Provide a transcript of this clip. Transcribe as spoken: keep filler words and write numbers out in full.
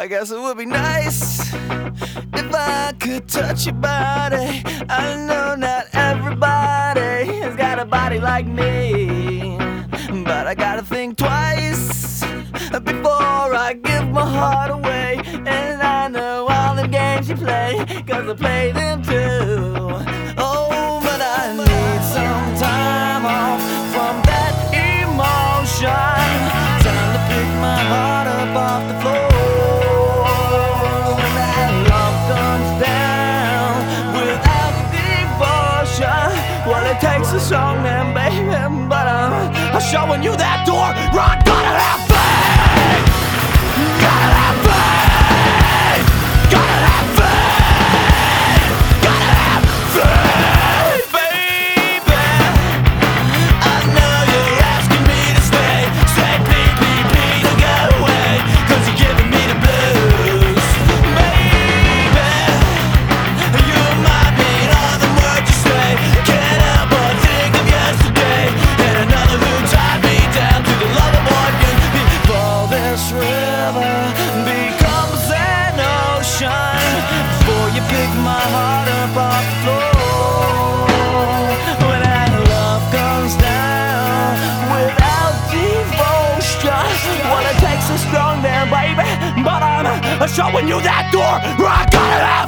I guess it would be nice if I could touch your body. I know not everybody has got a body like me, but I gotta think twice before I give my heart away. And I know all the games you play, cause I play them too. Oh, but I need some time off from that emotion. Time to pick my heart up off the floor. When that love comes down without devotion, well, it takes a strong man, baby, but I'm showing you that door. I gotta have faith. Gotta have faith. Gotta have faith. Gotta have faith, baby. I know you're asking me to stay. Say please, please, please don't go away, cause you're giving me the blues. Baby, you remind me of the words you say. Can't help but think of yesterday and another who tied me down to the love of one you. Before this river becomes an ocean, before you pick my heart up off the floor. When that love comes down without devotion, well, it takes a strong man, baby, but I'm showing you that door. I gotta have